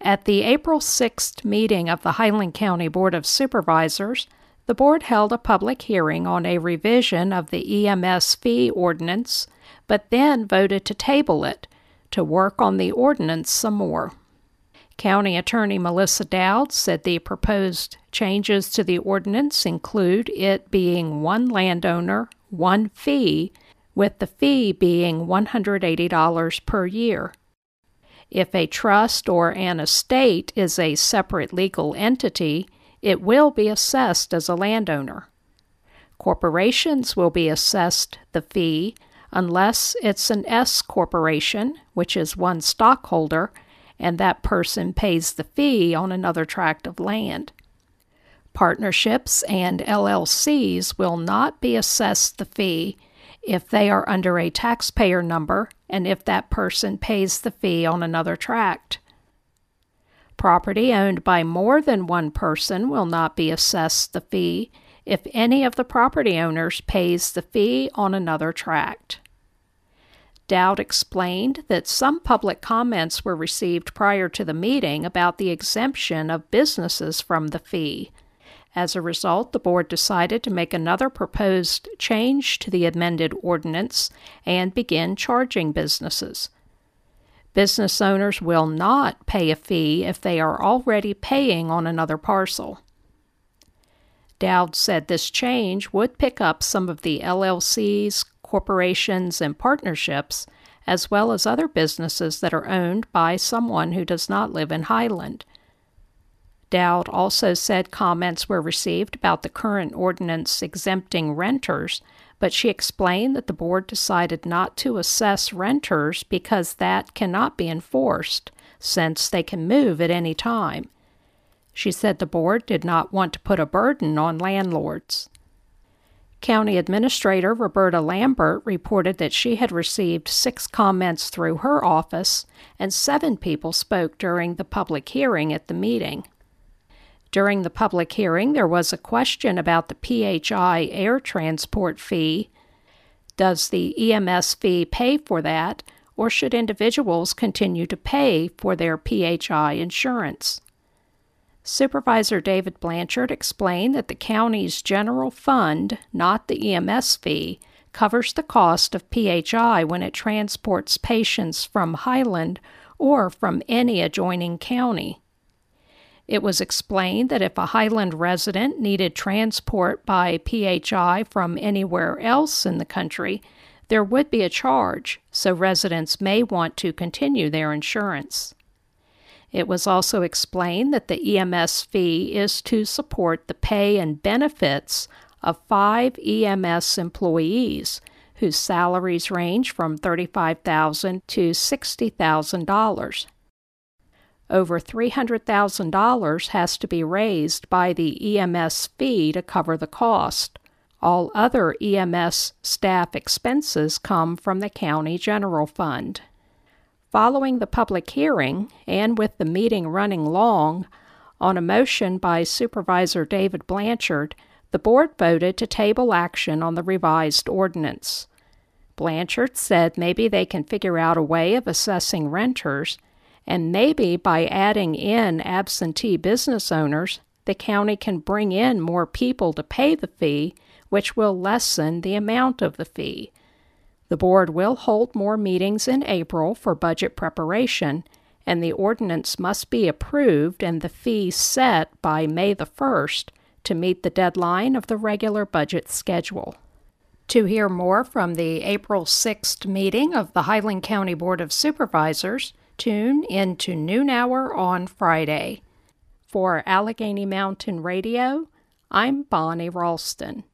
At the April 6th meeting of the Highland County Board of Supervisors, the board held a public hearing on a revision of the EMS fee ordinance, but then voted to table it to work on the ordinance some more. County Attorney Melissa Dowd said the proposed changes to the ordinance include it being one landowner, one fee, with the fee being $180 per year. If a trust or an estate is a separate legal entity, it will be assessed as a landowner. Corporations will be assessed the fee unless it's an S corporation, which is one stockholder, and that person pays the fee on another tract of land. Partnerships and LLCs will not be assessed the fee if they are under a taxpayer number and if that person pays the fee on another tract. Property owned by more than one person will not be assessed the fee if any of the property owners pays the fee on another tract. Dowd explained that some public comments were received prior to the meeting about the exemption of businesses from the fee. As a result, the board decided to make another proposed change to the amended ordinance and begin charging businesses. Business owners will not pay a fee if they are already paying on another parcel. Dowd said this change would pick up some of the LLCs, corporations, and partnerships, as well as other businesses that are owned by someone who does not live in Highland. Dowd also said comments were received about the current ordinance exempting renters, but she explained that the board decided not to assess renters because that cannot be enforced, since they can move at any time. She said the board did not want to put a burden on landlords. County Administrator Roberta Lambert reported that she had received 6 comments through her office, and 7 people spoke during the public hearing at the meeting. During the public hearing, there was a question about the PHI air transport fee. Does the EMS fee pay for that, or should individuals continue to pay for their PHI insurance? Supervisor David Blanchard explained that the county's general fund, not the EMS fee, covers the cost of PHI when it transports patients from Highland or from any adjoining county. It was explained that if a Highland resident needed transport by PHI from anywhere else in the country, there would be a charge, so residents may want to continue their insurance. It was also explained that the EMS fee is to support the pay and benefits of 5 EMS employees whose salaries range from $35,000 to $60,000. Over $300,000 has to be raised by the EMS fee to cover the cost. All other EMS staff expenses come from the county general fund. Following the public hearing, and with the meeting running long, on a motion by Supervisor David Blanchard, the board voted to table action on the revised ordinance. Blanchard said maybe they can figure out a way of assessing renters, and maybe by adding in absentee business owners, the county can bring in more people to pay the fee, which will lessen the amount of the fee. The board will hold more meetings in April for budget preparation, and the ordinance must be approved and the fee set by May the 1st to meet the deadline of the regular budget schedule. To hear more from the April 6th meeting of the Highland County Board of Supervisors, tune into Noon Hour on Friday. For Allegheny Mountain Radio, I'm Bonnie Ralston.